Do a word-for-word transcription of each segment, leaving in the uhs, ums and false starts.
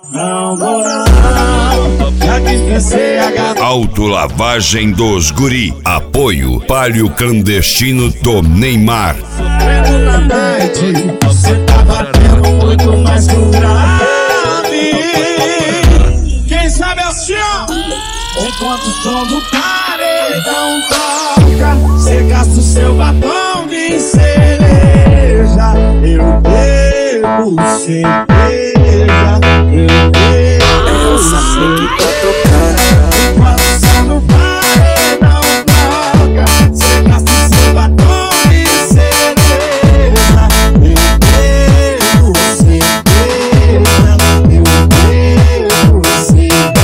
Não vou não, já dispensei a gata. Autolavagem dos Guri. Apoio Palio Clandestino do Neymar. Sofrendo na night, você tá batendo muito mais que um grave. Quem sabe assim, ó, enquanto o som do paredão toca, cê gasta o seu batom de cereja. Eu bebo cerveja, eu bebo. Eu sabia que tá tocando. Enquanto o som do paredão toca, cê gasta o seu batom de cereja. Eu bebo cerveja, eu bebo cerveja.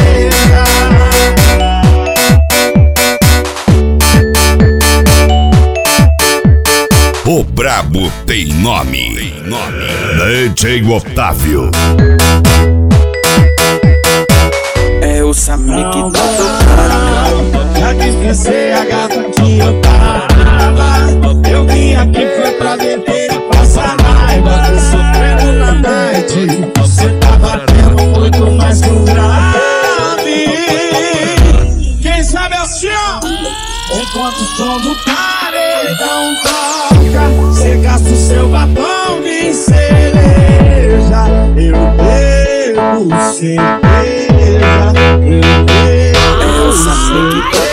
O brabo tem nome. Tem nome. D J Otávio. É o Samir que tá tocando. Já dispensei a gata que eu tava. Eu vim aqui foi pra beber e passar raiva. Tô sofrendo na night, você tá batendo muito mais que um grave. Quem sabe assim, ó, enquanto o som do paredão toca, cê gasta o seu batom de cereja. Eu bebo cerveja, eu bebo. Eu sabia que tá